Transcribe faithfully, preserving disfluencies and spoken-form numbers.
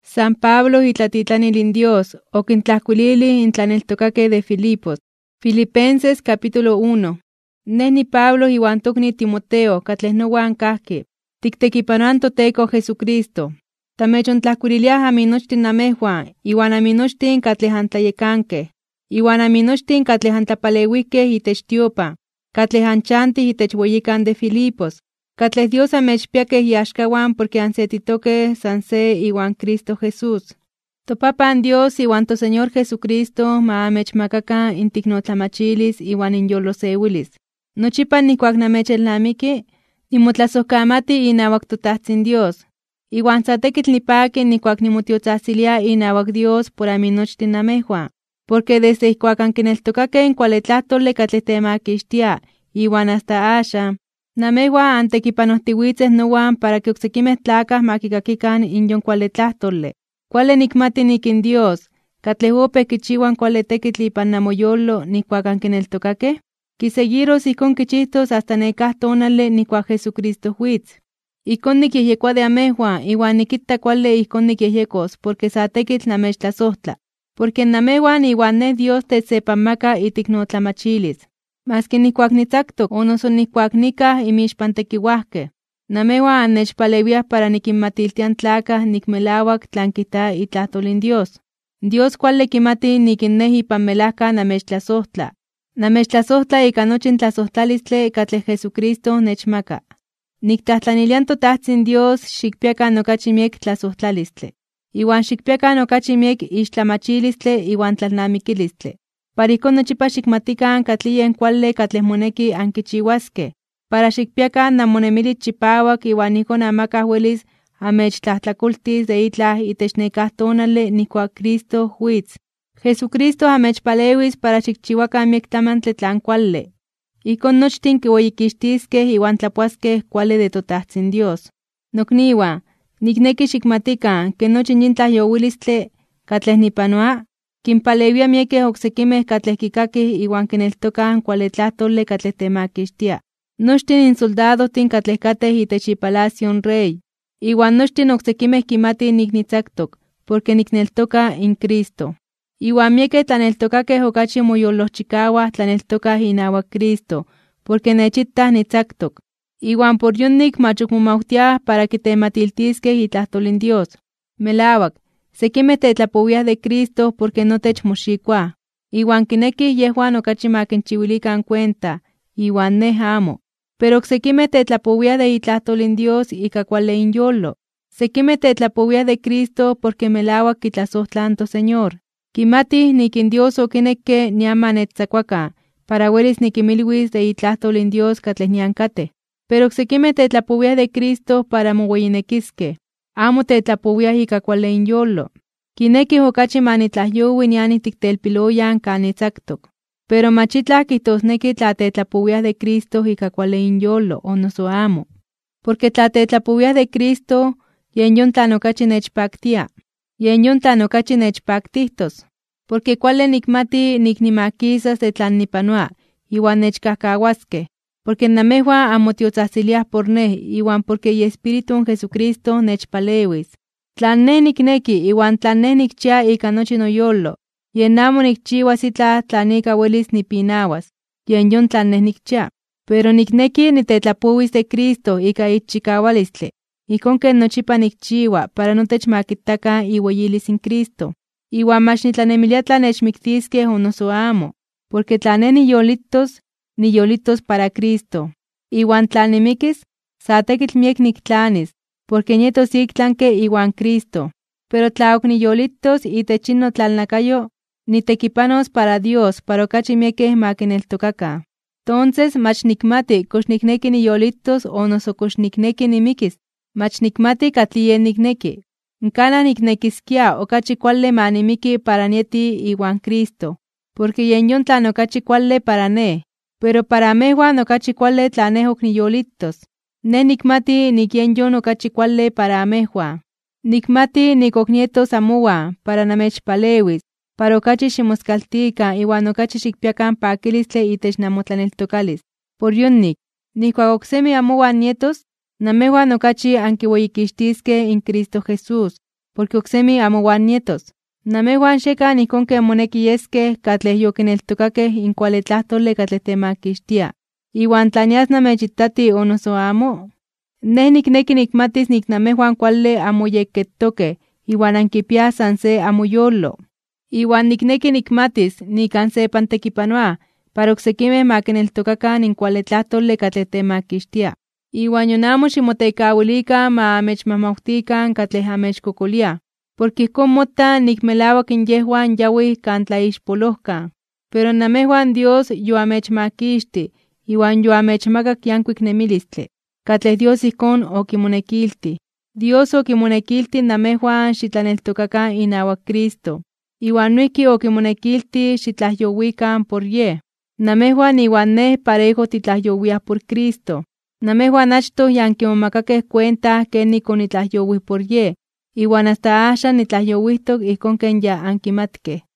San Pablo itlatitlanil Dios, oquintlahcuilili intlaneltocaque de Filipos. Filipenses capítulo uno. Nehni Pablo iwan tocni Timoteo, catlehnowan cahque. Tictequipanoan toteco Jesucristo. Tamechontlahcuililiah aminochtin namehuan, iwan aminochtin catlehantlayecanque. Iwan aminochtin catlehantapaleuihque itech tiopa, catlehanchanti itech ueyican de Filipos. Catleh Dios amechpiaque iaxcawan porque ansetitoque san se iwan Cristo Jesús. Topapan Dios iwan to Señor Jesucristo ma amechmacacan intiknotlamachilis iwan inyoloseuilis. Nochipan nikuak namechelnamiki, nimotlasojkamati inawak totahtzin Dios. Iwan satekitl nipaki nikuak nimotiotzahtsilia inawak Dios por aminochtin namehuan, porque desde ikuak ankineltokake in kuali tlahtoli katleh temakixtia, iwan hasta asha, namehuan antekipanohtiuitzeh nowan para que oksekimeh tlakah makikakikan in yon kuali tlahtoli. Kuali nikmati nikin Dios, katleh opeh kichiuan kuali tekitl ipan namoyolo nikuak ankineltokakeh, kiseguiros ikon kichihtos hasta nekah tonali nikuak Jesucristo huitz. Ikon nikyehyekoa de amehuan iwan nikitta kuali ikon nikyehyekos porque sa tekitl namechtlasohtla, porque namehuan iwan ne Dios techsepanmaka itiknotlamachilis. Maski nikuak nitzaktok o noso nikuak nikah imixpan tekiuahkeh, namehuan annechpalewiah para nikinmatiltian tlakah nikmelauak tlan kijta itlahtolin Dios. Dios kuali kimati nikin neh ipan melahka namechtlasohtla. Namechtlasohtla ika nochin tlasohtlalistle katleh Jesucristo nechmaka. Niktlahtlanilian totahtzin Dios xikpiakan okachi miek tlasohtlalistle, iwan xikpiakan okachi miek ixtlamachilistle iwan tlalnamikilistle. Para ikon nochipa xikmatikan katliyen kuali katleh moneki ankichiuaskeh, para xikpiakan namonemilis chipauak iwan ikon amakah uelis amechtlahtlakoltis de itlah itech nekah tonali nikuak Cristo huitz. Jesucristo amechpalewis para xikchiuakan miek tlamantli tlan kuali. Ikon nochtin kiueyikixtiskeh iwan tlapuaskeh kuali de totahtzin Dios. Nokniuan, nikneki xikmatikan ke nochi yin tlahyouilistle katleh nipanoa, kinpalewia miekeh oksekimeh katleh kikakih iwan kineltokah kuali tlahtoli katleh temakixtia. Nochtin insoldadohtin katleh kateh itech ipalacio rey, iwan nochtin oksekimeh kimatih niknitzaktok, porque nikneltoka in Cristo. Iwan miekeh tlaneltokakeh okachi moyolojchikawah tlaneltokah inawak Cristo, porque nechitah nitzaktok. Iwan por yonik mach okmomauhtiah para kitematiltiskeh itlahtolin Dios. Melawak, sekimeh tetlapowiah de Cristo porque notech moxikoah, iwan kinekih yehuan okachi makinchiuilikan cuenta, iwan neh amo. Pero oksekimeh tetlapowiah de itlahtolin Dios ika kuali inyolo. Sekimeh tetlapowiah de Cristo porque melawak kitlasohtlan to Señor. Kimatih nikin Dios okinekke nian manetzakuakan, para uelis nikimilwis de itlahtolin Dios katleh nian kateh. Pero oksekimeh tetlapowiah de Cristo para moweyinekisqueh, amo tetlapowiah ika kuali inyolo. Kinekih okachi manitlahyoui nian itiktelpiloyan kan nitzaktok. Pero machitlah kihtosneki tla tetlapowiah de Cristo ika kuali inyolo o noso amo. Porque tla tetlapowiah de Cristo, yen yon tlan okachi nechpaktia. Yen yon tlan okachi nechpaktihtos, porque kuali nikmati niknimakisas de tlan nipanoa, iwan nechkahkawaskeh, porque namehuan anmotiotzahtziliah por neh, iwan porque iEspíritu Jesucristo nechpalewis. Tlan neh nikneki iwan tlan neh nikchia ika nochi noyolo, yen amo nikchiuas itlah tlan ika uelis nipinawas, yen yon tlan neh nikchia. Pero nikneki nitetlapowis de Cristo ika itchikawalistle. Ikon ken nochipa nikchiua para notech makitakan iueyilis in Cristo. Iwan mach nitlanemilia tla nechmiktiskeh o noso amo, porque tla ne niyolitos, niyolitos para Cristo. Iwan tla nimikis, sa tekitl miek niktlanis, porque nietos iktlanke iwan Cristo. Pero tla ok niyolitos itech in notlalnakayo, nitekipanos para Dios para okachi miekeh makineltokakan. Tonces mach nikmati kox nikneki niyolitos o noso kox nikneki nimikis. Mach nikmati katliyen nikneki. Nkana niknekiskia okachi kuali manimiki para nieti iwan Cristo, porque yen yon tlan okachi kuali para neh, pero para mehuan okachi kuali tla neh ok niyolitos. Neh nikmati nikyen yon okachi kuali para amehuan. Nikmati nikoknietos amowan para namechpalewis, para okachi ximoskaltikan iwan okachi xikpiakan pakilistle itech namotlaneltokalis. Por yonik, nikuak oksemi amowan nietos, namehuan okachi ankiueyikixtiskeh in Cristo Jesús, porque oksemi amo wan nietos. Namehuan xekan ijkon ken moneki yeskeh katleh yokineltokakeh inkuali tlahtoli katleh temakixtia. Iwan tlanias namechitati o noso amo. Neh nikneki nikmatis nik namehuan kuali amoyekketokeh iwan ankipiah san se amoyolo. Iwan nikneki nikmatis nik ansepan tekipanoa para oksekimeh makineltokakan inkuali tlahtoli katleh temakixtia. Iwan yonamo ximoteikawilikan ma amechmahmautikan katleh amechkokolia, porque ijkon mota nik melawak inyehuan yawih kan tlaixpolohkan. Pero namehuan Dios yoamechmakixti iwan yoamechmakak yankuik nemilistli, katleh Dios ijkon okimonekilti. Dios okimonekilti namehuan xitlaneltokakan inawak Cristo, iwan noihki okimonekilti xitlahyowikan por Yeh. Namehuan iwan neh parejo titlahyowiah por Cristo. Namehuan achtoh yankimomakakeh cuenta kenik onitlahyowi por Yeh, iwan hasta axan nitlahyowijtok ijkon ken ya ankimatkeh.